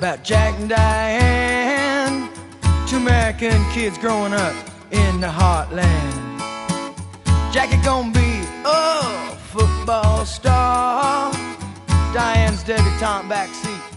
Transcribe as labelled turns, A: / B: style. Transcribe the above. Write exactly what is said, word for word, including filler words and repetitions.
A: about Jack and Diane, two American kids growing up in the heartland. Jackie gonna be a football star, Diane's debutante backseat